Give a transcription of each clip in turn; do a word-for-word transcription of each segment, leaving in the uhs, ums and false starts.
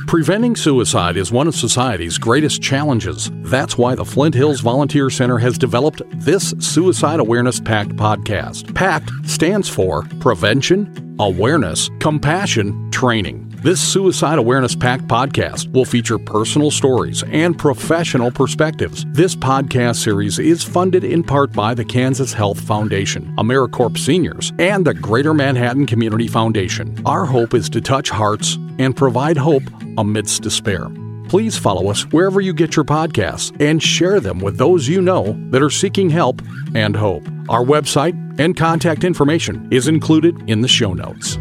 Preventing suicide is one of society's greatest challenges. That's why the Flint Hills Volunteer Center has developed this Suicide Awareness Pact podcast. PACT stands for Prevention, Awareness, Compassion, Training. This Suicide Awareness Pact podcast will feature personal stories and professional perspectives. This podcast series is funded in part by the Kansas Health Foundation, AmeriCorps Seniors, and the Greater Manhattan Community Foundation. Our hope is to touch hearts and provide hope amidst despair. Please follow us wherever you get your podcasts and share them with those you know that are seeking help and hope. Our website and contact information is included in the show notes.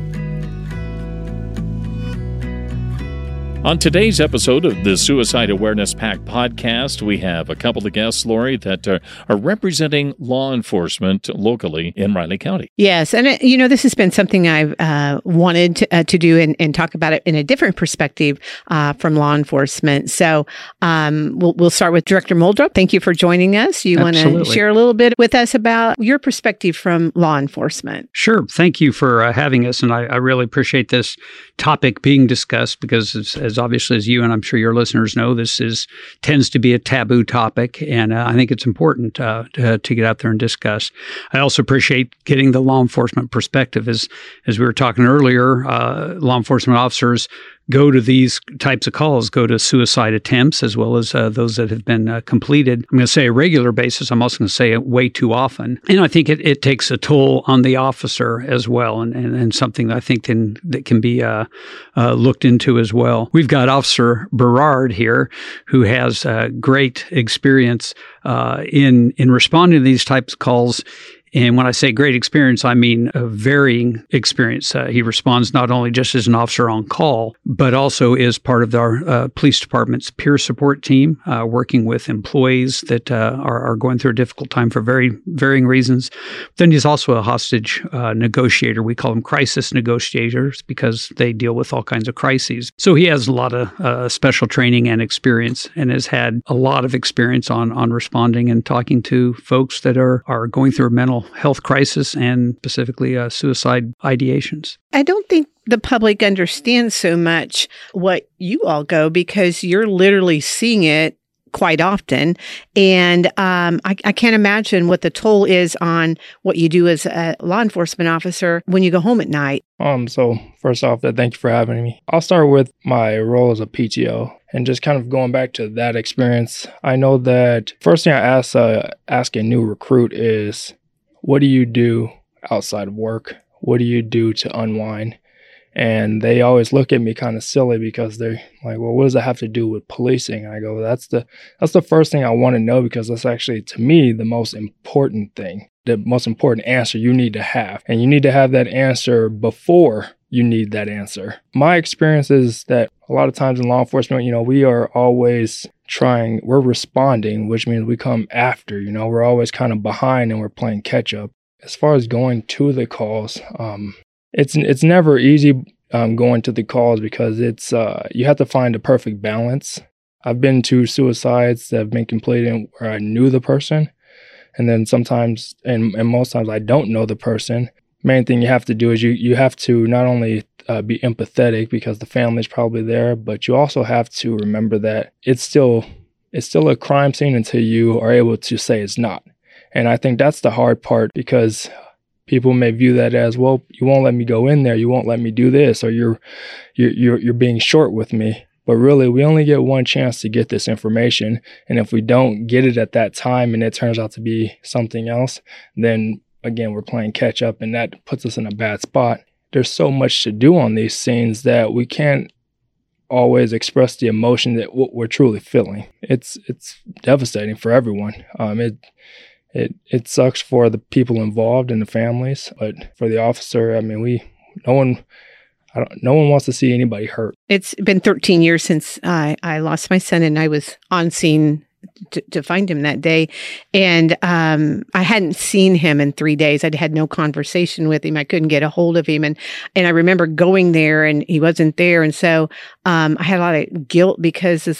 On today's episode of the Suicide Awareness Pact podcast, we have a couple of guests, Lori, that are, are representing law enforcement locally in Riley County. Yes. And, uh, you know, this has been something I've uh, wanted to, uh, to do and, and talk about it in a different perspective uh, from law enforcement. So um, we'll, we'll start with Director Muldrup. Thank you for joining us. You want to share a little bit with us about your perspective from law enforcement? Sure. Thank you for uh, having us. And I, I really appreciate this topic being discussed because as, as obviously as you and I'm sure your listeners know, this is tends to be a taboo topic, and uh, I think it's important uh, to, to get out there and discuss. I also appreciate getting the law enforcement perspective. As as we were talking earlier, uh, law enforcement officers go to these types of calls, go to suicide attempts as well as uh, those that have been uh, completed. I'm going to say a regular basis. I'm also going to say it way too often. And I think it, it takes a toll on the officer as well, and, and, and something that I think can, that can be uh, uh, looked into as well. We've got Officer Berard here who has uh, great experience uh, in, in responding to these types of calls. And when I say great experience, I mean a varying experience. Uh, he responds not only just as an officer on call, but also is part of our uh, police department's peer support team, uh, working with employees that uh, are, are going through a difficult time for very varying reasons. Then he's also a hostage uh, negotiator. We call them crisis negotiators because they deal with all kinds of crises. So he has a lot of uh, special training and experience and has had a lot of experience on, on responding and talking to folks that are, are going through a mental health crisis and specifically uh, suicide ideations. I don't think the public understands so much what you all go because you're literally seeing it quite often. And um, I, I can't imagine what the toll is on what you do as a law enforcement officer when you go home at night. Um. So first off, that thank you for having me. I'll start with my role as a P T O. And just kind of going back to that experience, I know that first thing I ask, uh, ask a new recruit is, what do you do outside of work? What do you do to unwind? And they always look at me kind of silly because they're like, well, what does that have to do with policing? And I go, well, that's the that's the first thing I want to know because that's actually, to me, the most important thing, the most important answer you need to have. And you need to have that answer before you need that answer. My experience is that a lot of times in law enforcement, you know, we are always trying, we're responding, which means we come after, you know, we're always kind of behind and we're playing catch up. As far as going to the calls, um, it's it's never easy um, going to the calls because it's uh, you have to find a perfect balance. I've been to suicides that have been completed where I knew the person, and then sometimes, and, and most times I don't know the person. Main thing you have to do is you, you have to not only uh, be empathetic because the family's probably there, but you also have to remember that it's still it's still a crime scene until you are able to say it's not. And I think that's the hard part because people may view that as, well, you won't let me go in there, you won't let me do this, or you're you're you're, you're being short with me. But really, we only get one chance to get this information, and if we don't get it at that time and it turns out to be something else, then again, we're playing catch up, and that puts us in a bad spot. There's so much to do on these scenes that we can't always express the emotion that what we're truly feeling. It's it's devastating for everyone. Um, it it it sucks for the people involved and the families, but for the officer, I mean, we no one. I don't, no one wants to see anybody hurt. It's been thirteen years since I, I lost my son, and I was on scene to, to find him that day. And um, I hadn't seen him in three days. I'd had no conversation with him. I couldn't get a hold of him. And and I remember going there, and he wasn't there. And so um, I had a lot of guilt because it's like,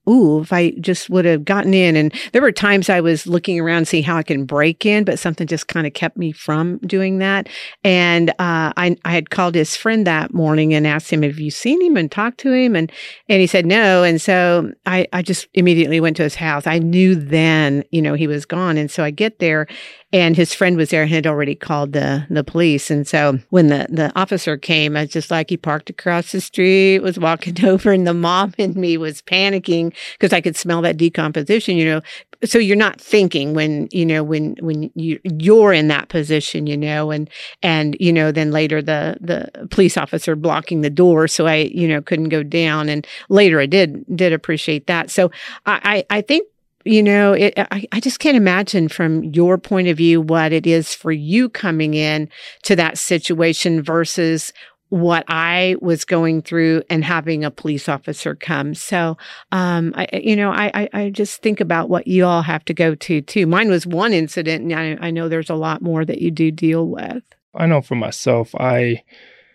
ooh, if I just would have gotten in. And there were times I was looking around, see how I can break in, but something just kind of kept me from doing that. And uh, I, I had called his friend that morning and asked him, have you seen him and talked to him? And and he said no. And so I, I just immediately went to his house. I knew then, you know, he was gone. And so I get there, and his friend was there and had already called the the police. And so when the, the officer came, I was just like, he parked across the street, was walking over, and the mom in me was panicking because I could smell that decomposition, you know. So you're not thinking when, you know, when when you you're in that position, you know, and and you know, then later the the police officer blocking the door, so I, you know, couldn't go down. And later I did did appreciate that. So I I think, you know, it, I, I just can't imagine from your point of view what it is for you coming in to that situation versus what I was going through and having a police officer come. So, um, I, you know, I, I just think about what you all have to go to too. Mine was one incident, and I, I know there's a lot more that you do deal with. I know for myself, I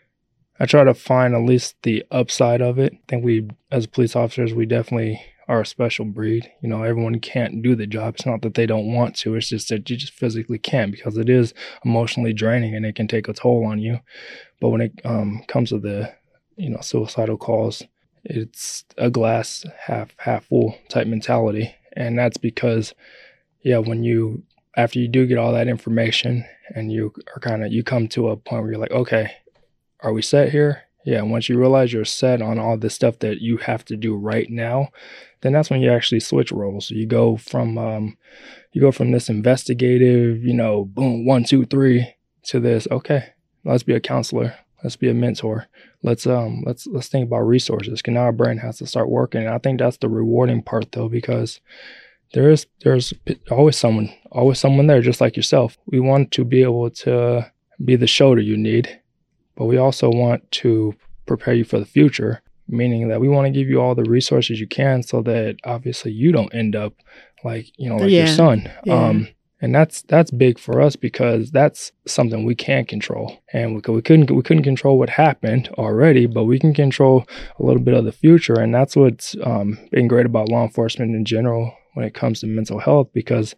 I try to find at least the upside of it. I think we, as police officers, we definitely are a special breed. You know, everyone can't do the job. It's not that they don't want to. It's just that you just physically can't, because it is emotionally draining and it can take a toll on you. But when it um, comes to the, you know, suicidal calls, it's a glass half half full type mentality. And that's because, yeah, when you, after you do get all that information and you are kind of, you come to a point where you're like, okay, are we set here? Yeah, once you realize you're set on all the stuff that you have to do right now, then that's when you actually switch roles. So you go from um, you go from this investigative, you know, boom, one, two, three, to this. Okay, let's be a counselor. Let's be a mentor. Let's um, let's let's think about resources. Because now our brain has to start working. And I think that's the rewarding part, though, because there is there's always someone, always someone there, just like yourself. We want to be able to be the shoulder you need. But we also want to prepare you for the future, meaning that we want to give you all the resources you can so that obviously you don't end up like, you know, like yeah. your son. Yeah. Um, and that's that's big for us because that's something we can't control. And we, we couldn't we couldn't control what happened already, but we can control a little bit of the future. And that's what's um, been great about law enforcement in general when it comes to mental health, because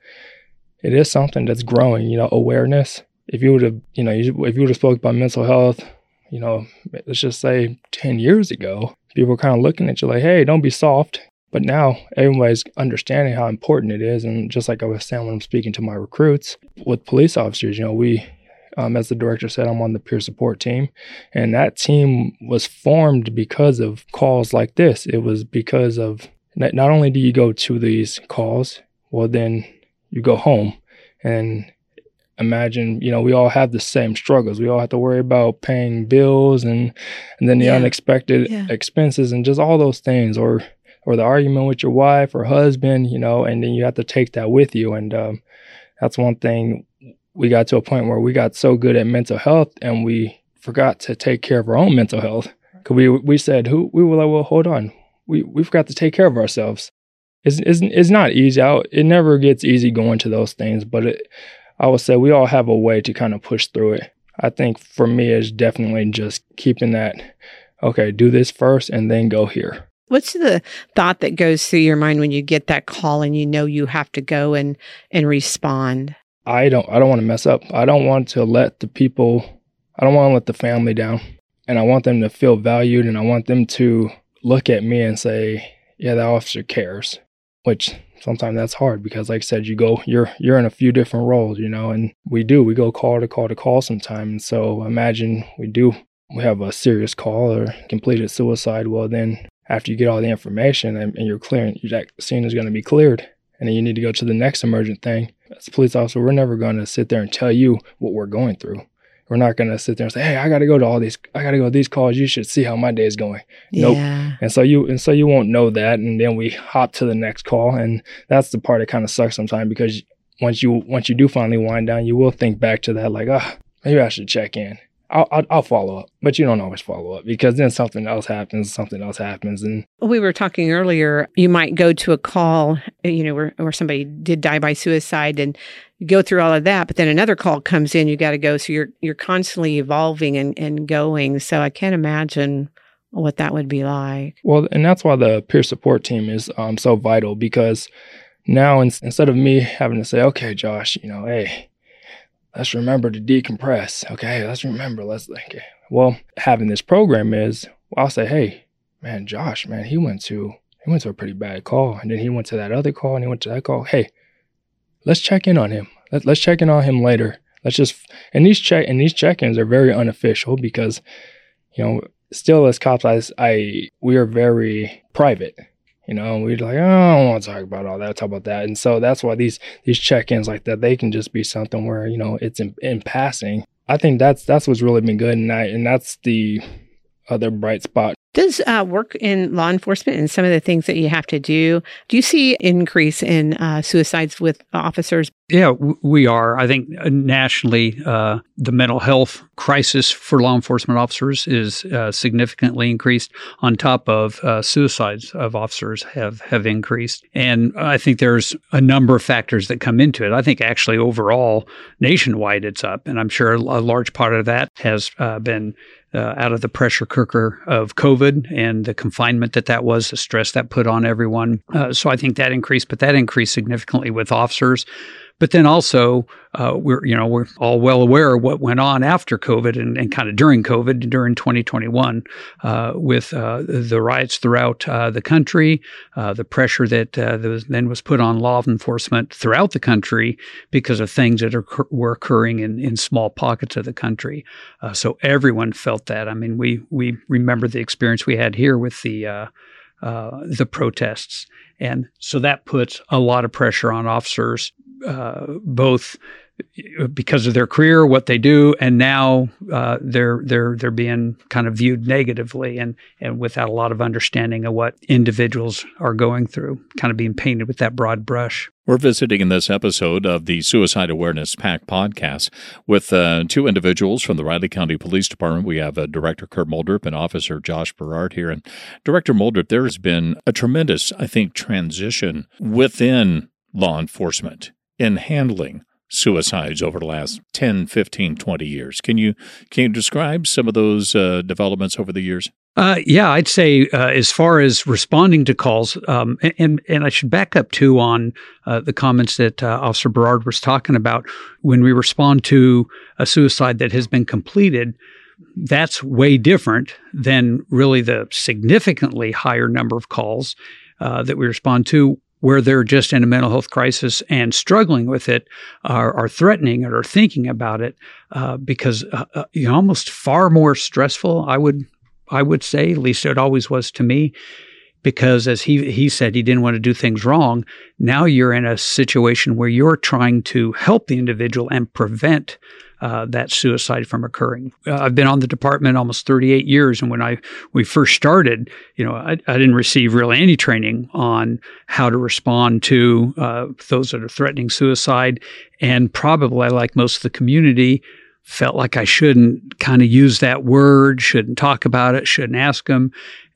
it is something that's growing, you know, awareness. If you would have, you know, if you would have spoke about mental health, you know, let's just say ten years ago, people were kind of looking at you like, hey, don't be soft. But now everybody's understanding how important it is. And just like I was saying when I'm speaking to my recruits with police officers, you know, we, um, as the director said, I'm on the peer support team. And that team was formed because of calls like this. It was because of not, not only do you go to these calls, well, then you go home and imagine, you know, we all have the same struggles. We all have to worry about paying bills and and then the yeah. unexpected yeah. expenses and just all those things, or or the argument with your wife or husband, you know, and then you have to take that with you. And um, that's one thing. We got to a point where we got so good at mental health and we forgot to take care of our own mental health. Because we we said, who we were like, well, hold on. We we forgot to take care of ourselves. It's, it's, it's not easy. I, it never gets easy going to those things, but it, I would say we all have a way to kind of push through it. I think for me, it's definitely just keeping that, okay, do this first and then go here. What's the thought that goes through your mind when you get that call and you know you have to go and, and respond? I don't, I don't want to mess up. I don't want to let the people, I don't want to let the family down. And I want them to feel valued, and I want them to look at me and say, yeah, the officer cares, which sometimes that's hard because, like I said, you go, you're you're in a few different roles, you know, and we do, we go call to call to call sometimes. And so imagine we do, we have a serious call or completed suicide. Well, then after you get all the information and, and you're clearing, that scene is going to be cleared, and then you need to go to the next emergent thing. As a police officer, we're never going to sit there and tell you what we're going through. We're not going to sit there and say, hey, I got to go to all these, I got to go to these calls. You should see how my day is going. Yeah. Nope. And so you, and so you won't know that. And then we hop to the next call. And that's the part that kind of sucks sometimes, because once you, once you do finally wind down, you will think back to that, like, ah, oh, maybe I should check in. I'll, I'll, I'll follow up, but you don't always follow up because then something else happens, something else happens. And we were talking earlier, you might go to a call, you know, where, where somebody did die by suicide, and you go through all of that, but then another call comes in, you got to go. So you're, you're constantly evolving and, and going. So I can't imagine what that would be like. Well, and that's why the peer support team is um, so vital, because now in, instead of me having to say, okay, Josh, you know, hey, let's remember to decompress. Okay, let's remember, let's, okay. Well, having this program is, well, I'll say, hey, man, Josh, man, he went to, he went to a pretty bad call. And then he went to that other call and he went to that call. Hey, let's check in on him. Let, let's check in on him later. Let's just, and these check, and these check-ins are very unofficial because, you know, still as cops, I, I we are very private. You know, we're like, oh, I don't want to talk about all that, talk about that. And so that's why these these check-ins like that, they can just be something where, you know, it's in, in passing. I think that's that's what's really been good, and I, and that's the other bright spot. Does uh, work in law enforcement and some of the things that you have to do, do you see increase in uh, suicides with officers? Yeah, w- we are. I think nationally, uh, the mental health crisis for law enforcement officers is uh, significantly increased. On top of uh, suicides of officers have, have increased. And I think there's a number of factors that come into it. I think actually overall, nationwide, it's up. And I'm sure a large part of that has uh, been Uh, out of the pressure cooker of COVID and the confinement that that was, the stress that put on everyone. Uh, so I think that increased, but that increased significantly with officers. But then also, uh, we're you know we're all well aware of what went on after COVID and, and kind of during COVID, during twenty twenty-one, uh, with uh, the riots throughout uh, the country, uh, the pressure that uh, was, then was put on law enforcement throughout the country because of things that are, were occurring in, in small pockets of the country. Uh, so everyone felt that. I mean, we we remember the experience we had here with the uh, uh, the protests, and so that puts a lot of pressure on officers. Uh, both because of their career, what they do, and now uh, they're they're they're being kind of viewed negatively, and and without a lot of understanding of what individuals are going through, kind of being painted with that broad brush. We're visiting in this episode of the Suicide Awareness PAC podcast with uh, two individuals from the Riley County Police Department. We have uh, Director Kurt Muldrup and Officer Josh Berard here. And Director Muldrup, there has been a tremendous, I think, transition within law enforcement in handling suicides over the last ten, fifteen, twenty years. Can you can you describe some of those uh, developments over the years? Uh, yeah, I'd say uh, as far as responding to calls, um, and and I should back up too on uh, the comments that uh, Officer Berard was talking about. When we respond to a suicide that has been completed, that's way different than really the significantly higher number of calls uh, that we respond to where they're just in a mental health crisis and struggling with it, are, are threatening it or thinking about it, uh, because uh, uh, you know, almost far more stressful, I would I would say, at least it always was to me, because as he he said, he didn't want to do things wrong. Now you're in a situation where you're trying to help the individual and prevent Uh, that suicide from occurring. Uh, I've been on the department almost thirty-eight years, and when I we first started, you know, I, I didn't receive really any training on how to respond to uh, those that are threatening suicide, and probably, like most of the community, felt like I shouldn't kind of use that word, shouldn't talk about it, shouldn't ask them.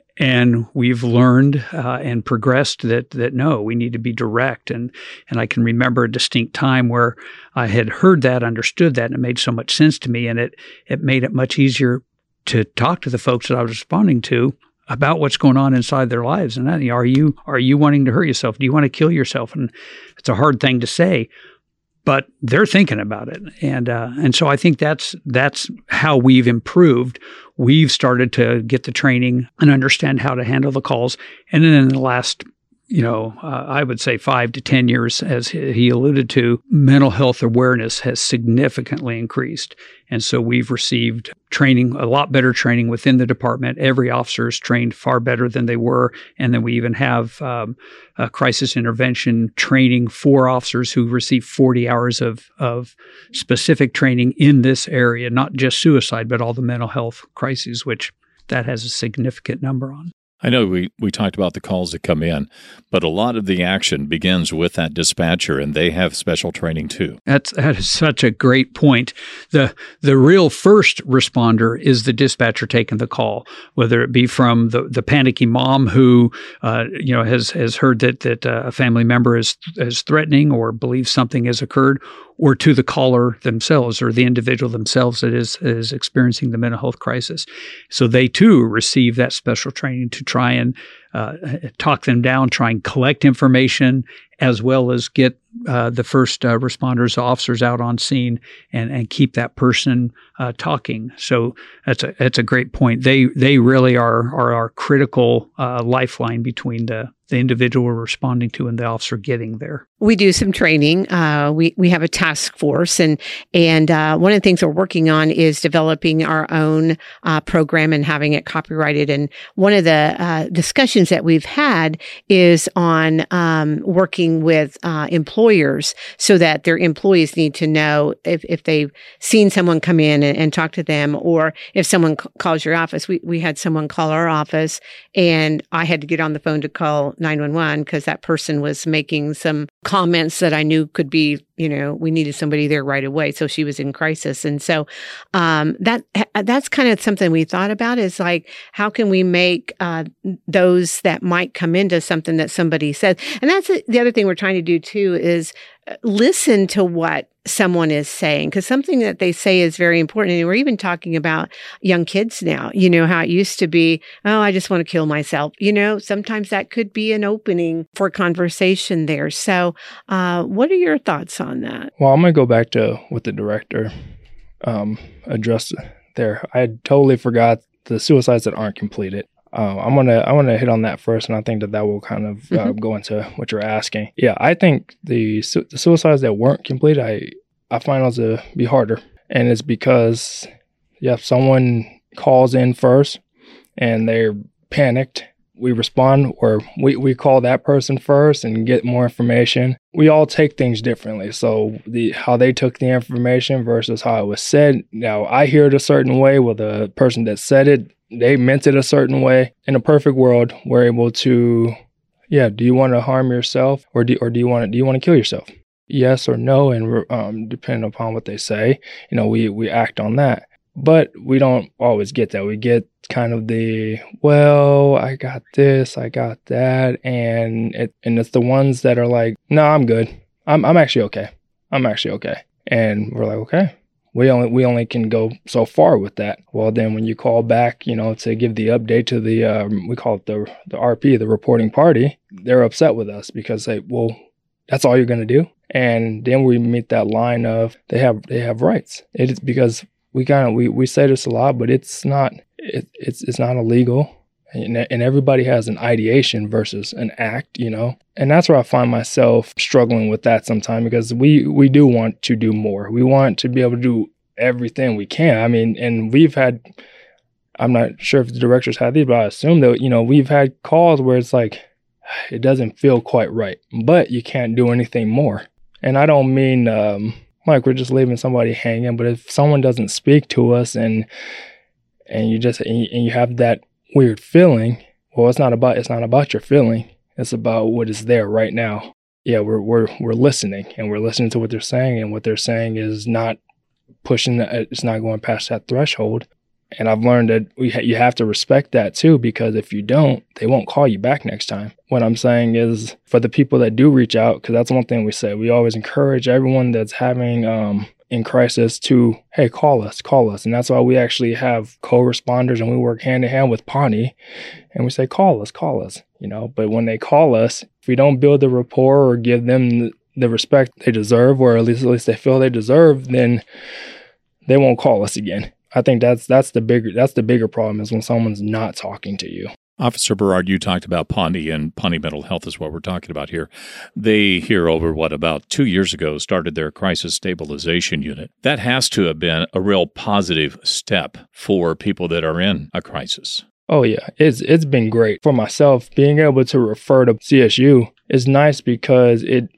And we've learned uh, and progressed that that no, we need to be direct. And and I can remember a distinct time where I had heard that, understood that, and it made so much sense to me. And it it made it much easier to talk to the folks that I was responding to about what's going on inside their lives. And that, you know, are you are you wanting to hurt yourself? Do you want to kill yourself? And it's a hard thing to say, but they're thinking about it. And uh, and so I think that's that's how we've improved. We've started to get the training and understand how to handle the calls. And then in the last, you know, uh, I would say five to ten years, as he alluded to, mental health awareness has significantly increased. And so we've received training, a lot better training within the department. Every officer is trained far better than they were. And then we even have um, a crisis intervention training for officers who receive forty hours of, of specific training in this area, not just suicide, but all the mental health crises, which that has a significant number on. I know we, we talked about the calls that come in, but a lot of the action begins with that dispatcher, and they have special training too. That's that is such a great point. The the real first responder is the dispatcher taking the call, whether it be from the, the panicky mom who uh, you know has has heard that that uh, a family member is is threatening or believes something has occurred, or to the caller themselves or the individual themselves that is is experiencing the mental health crisis. So they too receive that special training to try and uh, talk them down, try and collect information, as well as get uh, the first uh, responders, officers out on scene and, and keep that person uh, talking. So that's a that's a great point. They they really are are our critical uh, lifeline between the the individual we're responding to and the officer getting there. We do some training. Uh, we we have a task force, and and uh, one of the things we're working on is developing our own uh, program and having it copyrighted. And one of the uh, discussions that we've had is on um, working with uh, employers so that their employees need to know if, if they've seen someone come in and, and talk to them, or if someone c- calls your office. We we had someone call our office, and I had to get on the phone to call nine one one because that person was making some comments that I knew could be, you know, we needed somebody there right away. So she was in crisis. And so um, that that's kind of something we thought about, is like, how can we make uh, those that might come into something that somebody said? And that's the other thing we're trying to do too, is listen to what someone is saying, because something that they say is very important. And we're even talking about young kids now, you know, how it used to be, oh, I just want to kill myself. You know, sometimes that could be an opening for conversation there. So uh, what are your thoughts on that? Well, I'm going to go back to what the director um, addressed there. I had totally forgot the suicides that aren't completed. Uh, I'm gonna I want to hit on that first, and I think that that will kind of uh, mm-hmm. go into what you're asking. Yeah, I think the, su- the suicides that weren't completed, I I find those to be harder, and it's because yeah, if someone calls in first and they're panicked, we respond, or we, we call that person first and get more information. We all take things differently. So the how they took the information versus how it was said. Now, I hear it a certain way. Well, the person that said it, they meant it a certain way. In a perfect world, we're able to, yeah, do you want to harm yourself, or do or do you want to do you want to kill yourself? Yes or no, and um, depending upon what they say, you know, we we act on that. But we don't always get that. We get kind of the, well, I got this, I got that, and it and it's the ones that are like, no, I'm good. I'm I'm actually okay. I'm actually okay. And we're like, okay. We only we only can go so far with that. Well, then when you call back, you know, to give the update to the, um, we call it the the R P, the reporting party, they're upset with us because they, well, that's all you're going to do? And then we meet that line of they have they have rights. It is because we kind of we, we say this a lot, but it's not it, it's it's not illegal, and, and everybody has an ideation versus an act, you know. And that's where I find myself struggling with that sometimes, because we we do want to do more. We want to be able to do everything we can. I mean, and we've had, I'm not sure if the directors had these, but I assume that, you know, we've had calls where it's like, it doesn't feel quite right, but you can't do anything more. And I don't mean um, like we're just leaving somebody hanging, but if someone doesn't speak to us and and you just and you, and you have that weird feeling, well, it's not about it's not about your feeling. It's about what is there right now. Yeah, we're we're we're listening, and we're listening to what they're saying, and what they're saying is not pushing. The, it's not going past that threshold. And I've learned that we ha- you have to respect that too, because if you don't, they won't call you back next time. What I'm saying is, for the people that do reach out, because that's one thing we say, we always encourage everyone that's having um, in crisis to, hey, call us, call us. And that's why we actually have co-responders, and we work hand in hand with Pawnee, and we say, call us, call us, you know. But when they call us, if we don't build the rapport or give them the respect they deserve, or at least at least they feel they deserve, then they won't call us again. I think that's that's the bigger that's the bigger problem, is when someone's not talking to you. Officer Berard, you talked about Pawnee, and Pawnee Mental Health is what we're talking about here. They here over, what, about two years ago, started their crisis stabilization unit. That has to have been a real positive step for people that are in a crisis. Oh, yeah. It's It's been great. For myself, being able to refer to C S U is nice, because it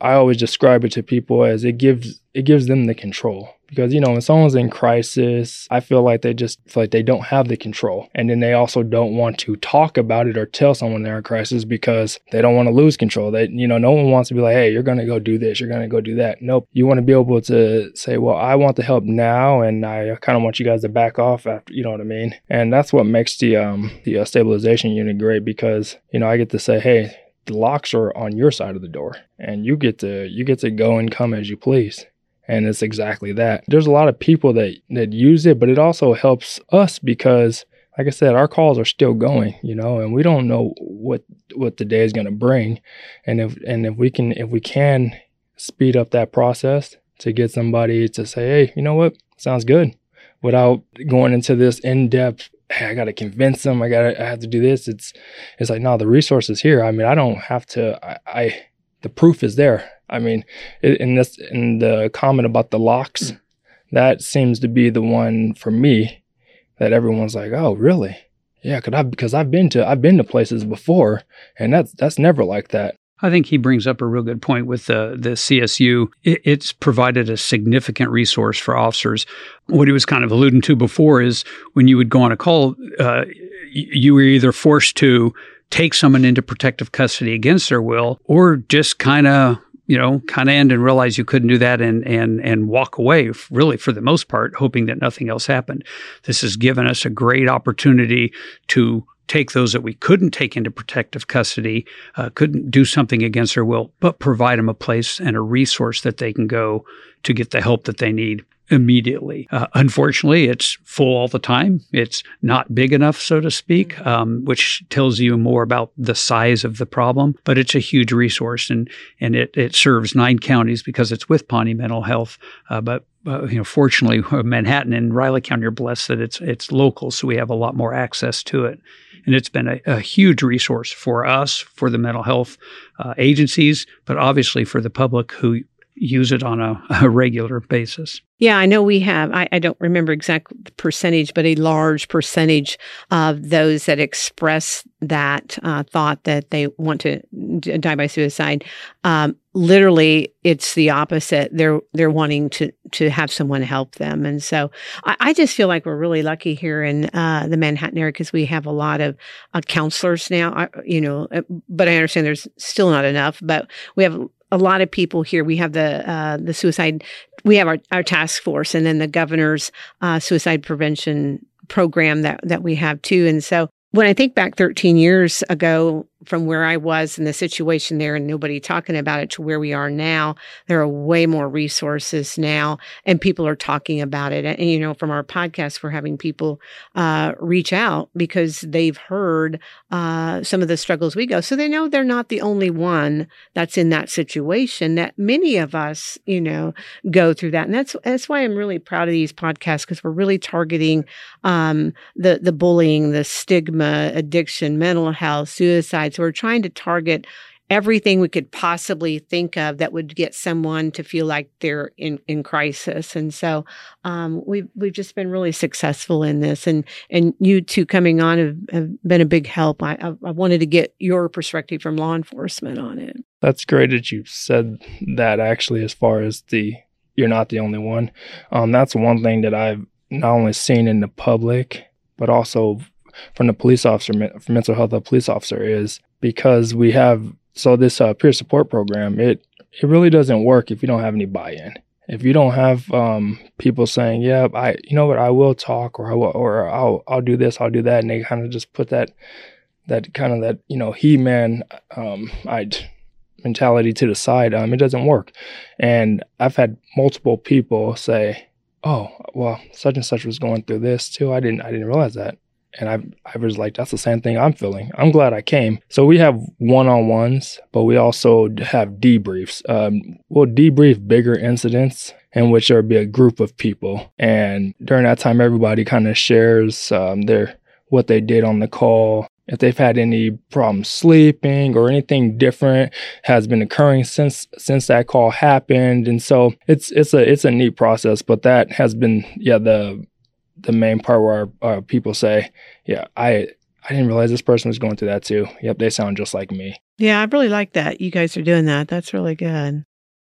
I always describe it to people as it gives it gives them the control. Because, you know, when someone's in crisis, I feel like they just feel like they don't have the control. And then they also don't want to talk about it or tell someone they're in crisis because they don't want to lose control. They, you know, no one wants to be like, hey, you're going to go do this. You're going to go do that. Nope. You want to be able to say, well, I want the help now. And I kind of want you guys to back off after, you know what I mean? And that's what makes the, um, the uh, stabilization unit great because, you know, I get to say, hey, the locks are on your side of the door and you get to, you get to go and come as you please. And it's exactly that. There's a lot of people that, that use it, but it also helps us because, like I said, our calls are still going, you know, and we don't know what what the day is going to bring. And if and if we can if we can speed up that process to get somebody to say, hey, you know what, sounds good, without going into this in-depth, hey, I got to convince them, I got to I have to do this. It's it's like, no, the resource is here. I mean, I don't have to. I, I the proof is there. I mean, in this, in the comment about the locks, that seems to be the one for me that everyone's like, oh, really? Yeah, cause I, because I've been to, I've been to places before, and that's that's never like that. I think he brings up a real good point with the the C S U. It, it's provided a significant resource for officers. What he was kind of alluding to before is when you would go on a call, uh, you were either forced to take someone into protective custody against their will, or just kind of you know, kind of end and realize you couldn't do that and and and walk away, really, for the most part, hoping that nothing else happened. This has given us a great opportunity to take those that we couldn't take into protective custody, uh, couldn't do something against their will, but provide them a place and a resource that they can go to get the help that they need immediately. Uh, unfortunately, it's full all the time. It's not big enough, so to speak, um, which tells you more about the size of the problem, but it's a huge resource, and and it, it serves nine counties because it's with Pawnee Mental Health. Uh, but uh, you know, fortunately, Manhattan and Riley County are blessed that it's it's local, so we have a lot more access to it. And it's been a, a huge resource for us, for the mental health uh, agencies, but obviously for the public who use it on a, a regular basis. Yeah, I know we have, I, I don't remember exact percentage, but a large percentage of those that express that uh, thought that they want to d- die by suicide. Um, literally, it's the opposite. They're they're wanting to to have someone help them. And so I, I just feel like we're really lucky here in uh, the Manhattan area because we have a lot of uh, counselors now, I, you know, but I understand there's still not enough, but we have a lot of people here. We have the uh, the suicide, we have our, our task force, and then the governor's uh, suicide prevention program that, that we have too. And so when I think back thirteen years ago from where I was in the situation there and nobody talking about it to where we are now, there are way more resources now and people are talking about it. And, you know, from our podcast, we're having people uh, reach out because they've heard uh, some of the struggles we go. So they know they're not the only one that's in that situation, that many of us, you know, go through that. And that's that's why I'm really proud of these podcasts, because we're really targeting um, the, the bullying, the stigma, addiction, mental health, suicide. So we're trying to target everything we could possibly think of that would get someone to feel like they're in, in crisis. And so um, we've we've just been really successful in this. And and you two coming on have, have been a big help. I, I, I wanted to get your perspective from law enforcement on it. That's great that you said that, actually, as far as the you're not the only one. Um, that's one thing that I've not only seen in the public, but also from the police officer, from mental health of police officer, is because we have, so this uh, peer support program, it it really doesn't work if you don't have any buy-in. If you don't have um, people saying, yeah, I, you know what, I will talk, or I will, or I'll, I'll do this, I'll do that. And they kind of just put that, that kind of that, you know, he-man um, I'd, mentality to the side. Um, it doesn't work. And I've had multiple people say, oh, well, such and such was going through this too. I didn't, I didn't realize that. And I I was like, that's the same thing I'm feeling. I'm glad I came. So we have one-on-ones, but we also have debriefs. Um, we'll debrief bigger incidents in which there will be a group of people. And during that time, everybody kind of shares um, their what they did on the call. If they've had any problems sleeping or anything different has been occurring since since that call happened. And so it's it's a it's a neat process. But that has been, yeah, the the main part where our, uh, people say, yeah, I I didn't realize this person was going through that too. Yep, they sound just like me. Yeah, I really like that. You guys are doing that. That's really good.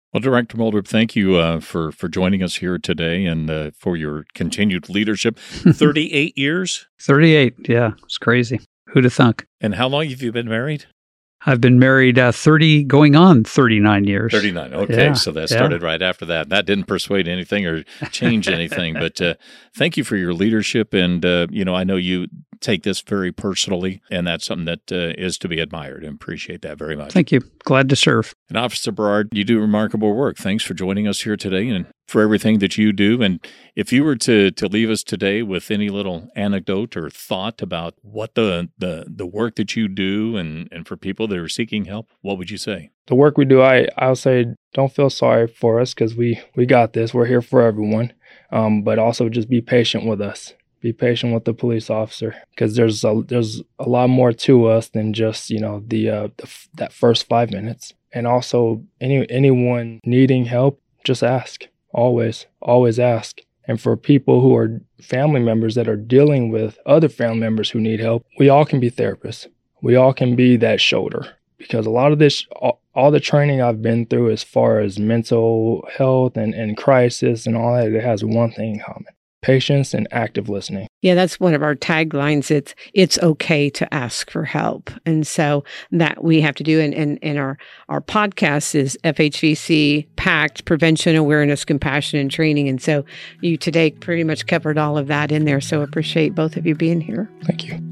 Well, Director Moldrup, thank you uh, for, for joining us here today and uh, for your continued leadership. thirty-eight years? thirty-eight, yeah. It's crazy. Who'd have thunk? And how long have you been married? I've been married uh, thirty, going on thirty-nine years. thirty-nine, okay. Yeah, So that yeah. started right after that. That didn't persuade anything or change anything. But uh, thank you for your leadership. And, uh, you know, I know you take this very personally, and that's something that uh, is to be admired, and appreciate that very much. Thank you. Glad to serve. And Officer Berard, you do remarkable work. Thanks for joining us here today and for everything that you do. And if you were to to leave us today with any little anecdote or thought about what the the, the work that you do and, and for people that are seeking help, what would you say? The work we do, I, I'll say don't feel sorry for us because we, we got this. We're here for everyone. Um, but also just be patient with us. Be patient with the police officer because there's a, there's a lot more to us than just, you know, the, uh, the that first five minutes. And also any anyone needing help, just ask. Always, always ask. And for people who are family members that are dealing with other family members who need help, we all can be therapists. We all can be that shoulder because a lot of this, all, all the training I've been through as far as mental health and, and crisis and all that, it has one thing in common. Patience and active listening. Yeah, that's one of our taglines. It's it's okay to ask for help. And so that we have to do in, in, in our, our podcast is F H V C, PACT, Prevention, Awareness, Compassion, and Training. And so you today pretty much covered all of that in there. So appreciate both of you being here. Thank you.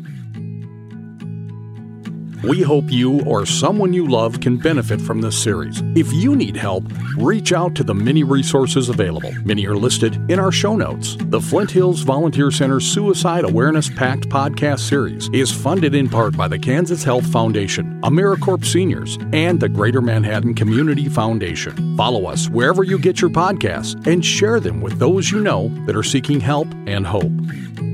We hope you or someone you love can benefit from this series. If you need help, reach out to the many resources available. Many are listed in our show notes. The Flint Hills Volunteer Center Suicide Awareness Pact podcast series is funded in part by the Kansas Health Foundation, AmeriCorps Seniors, and the Greater Manhattan Community Foundation. Follow us wherever you get your podcasts and share them with those you know that are seeking help and hope.